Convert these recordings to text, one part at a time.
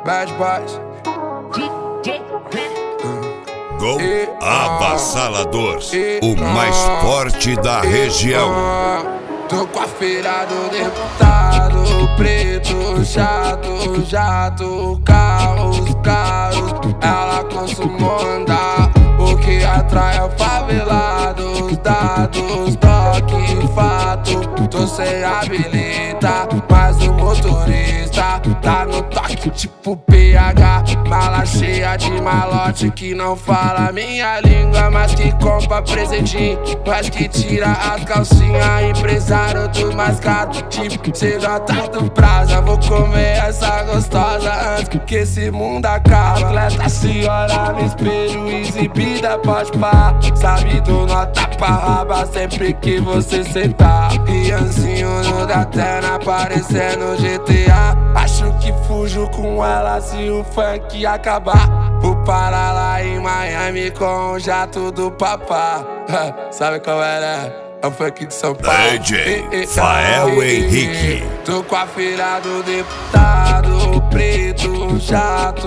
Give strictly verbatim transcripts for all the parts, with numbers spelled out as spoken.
Bad Boys. Gol avassalador, o mais forte da região. Tô com a feira do deputado, preto, chato, jato, carros caros. Ela costuma andar, o que atrai é o favelado. Os dados, toque, fato. Tô sem habilita, mas o motorista tá no toque tipo P H. Mala cheia de malote que não fala minha língua, mas que compra presentinho, mas que tira as calcinhas. Empresário do mais caro, tipo C J do Praza. Vou comer essa gostosa antes que esse mundo acabe. Atleta se olha no espelho, exibida pode pá. Sabe do nota pra raba sempre que você sentar. Rianzinho no Datena parecendo G T A. Acho que fujo com ela se o funk acabar. Vou parar lá em Miami com o jato do papá. Sabe qual era? É o funk de São Paulo. D J Fael Henrique. Tô com a feira do deputado, preto, chato,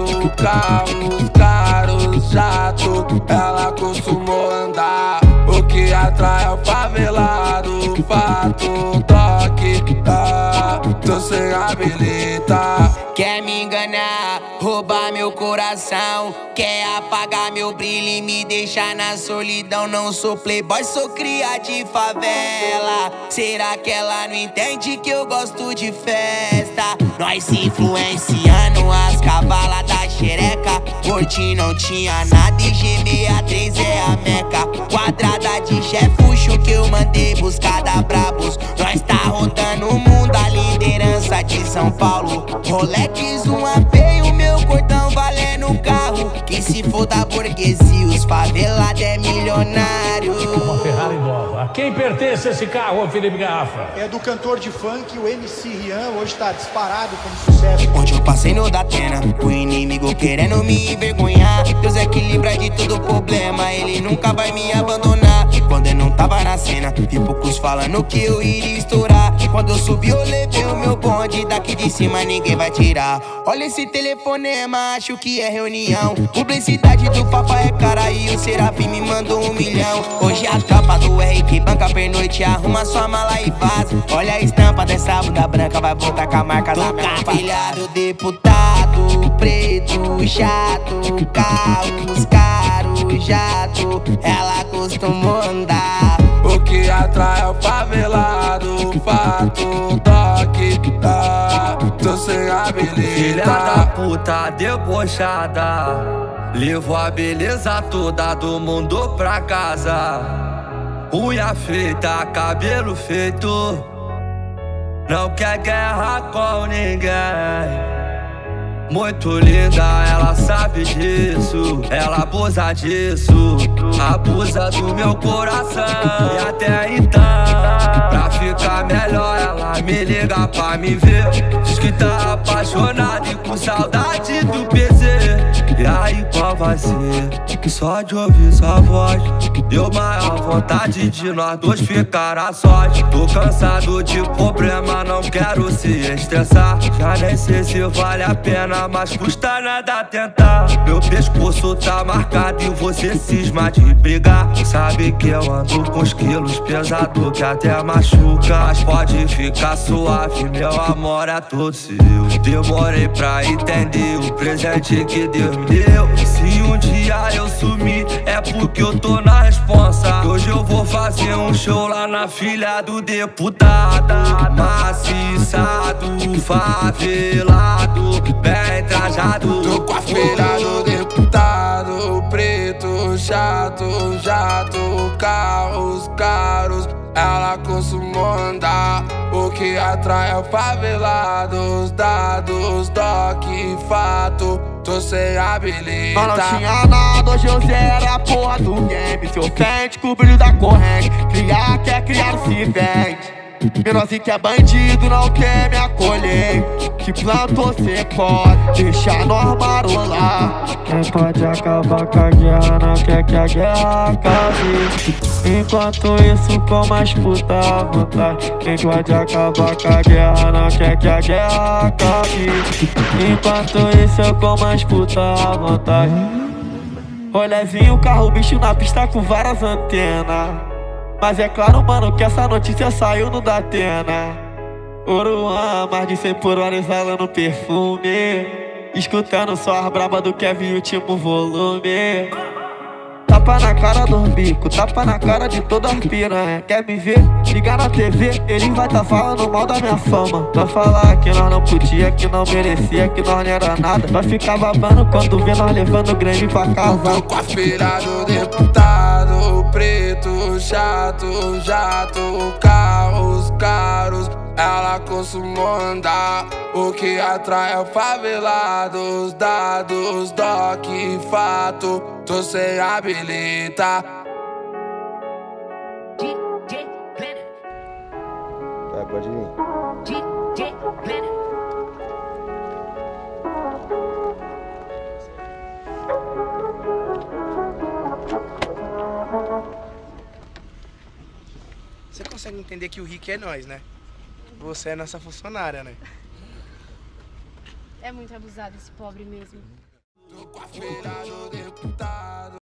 carros caros, jato. Ela costumou andar, o que atrai é o favelado. Fato, toque, ah, tô sem habilita. Quer me enganar, roubar meu coração, quer apagar meu brilho e me deixar na solidão. Não sou playboy, sou cria de favela. Será que ela não entende que eu gosto de festa? Nós se influenciando as cavalas da xereca. Hoje não tinha nada e G sessenta e três é a meca. Quadrada de chefucho que eu mandei buscar da Brabos. Nós tá rodando o mundo, a liderança de São Paulo. Rolex, um A P e o meu cordão valendo um carro. Que se for da burguesia, os favelados é milionário. Uma Ferrari nova. A quem pertence esse carro, Felipe Garrafa? É do cantor de funk, o M C Rian. Hoje tá disparado como sucesso. Onde eu passei no Datena, o inimigo querendo me envergonhar. Deus é que livra de todo problema, ele nunca vai me abandonar. Quando eu não tava na cena, vi poucos falando que eu iria estourar. Quando eu subi eu levei o meu bonde, daqui de cima ninguém vai tirar. Olha esse telefonema, acho que é reunião. Publicidade do Fafa é cara e o Serafim me mandou um milhão. Hoje a tropa do R que banca pernoite, arruma sua mala e vaza. Olha a estampa dessa bunda branca, vai voltar com a marca da minha filha do deputado, preto, chato, carros caros, jato. Ela costumou andar, o que atrai é o favelado. Fato, toque, ah, tô sem habilita. Filha da puta debochada, levou a beleza toda do mundo pra casa. Unha feita, cabelo feito, não quer guerra com ninguém. Muito linda, ela sabe disso, ela abusa disso, abusa do meu coração. E até então, pra ficar melhor, ela me liga pra me ver. Diz que tá apaixonada e com saudade do P Z. E aí qual vai ser? Que só de ouvir sua voz deu maior vontade de nós dois ficar a sós. Tô cansado de problema, não quero se estressar. Já nem sei se vale a pena, mas custa nada tentar. Meu pescoço tá marcado e você cisma de brigar. Sabe que eu ando com os quilos pesado que até machuca. Mas pode ficar suave, meu amor é todo seu. Demorei pra entender o presente que Deus me deu. Se um dia eu sumir é porque eu tô na responsa. Hoje eu vou fazer um show lá na filha do deputado. Maciçado, favelado, bem trajado. Tô com a feira do deputado, preto, chato, jato, carros caros. Ela costumou andar, o que atrai é o favelado. Os dados, toque, fato, tô sem habilita. Eu não tinha nada, hoje eu zero a porra do game. Se ofende com o brilho da corrente, criar quer criar se vende. Menor que é bandido, não quer me acolher. que planta você pode deixar nós marolar. Quem pode acabar com a guerra não quer que a guerra acabe. Enquanto isso com mais puta à vontade. Quem pode acabar com a guerra não quer que a guerra acabe. Enquanto isso eu com mais puta à vontade. Rolezinho, carro, bicho na pista com várias antenas. Mas é claro, mano, que essa notícia saiu no Datena. Oruan, mais de cem por hora exalando perfume. Escutando só as braba do Kevin, último volume. Tapa na cara do bico, tapa na cara de toda as piranha. Quer me ver? Liga na T V, ele vai tá falando mal da minha fama. Vai falar que nós não podia, que não merecia, que nós não era nada. Vai ficar babando quando vê nós levando o Grêmio pra casa. Tô com a filha do deputado, preto, chato, jato, carros caros. Ela costuma andar, o que atrai é favelados, dados, doc, fato, tô sem habilitar. D J Planet. Vai, pode ir. D J Planet. Você consegue entender que o Rick é nós, né? Você é nossa funcionária, né? É muito abusado esse pobre mesmo. Tô com a filha do deputado.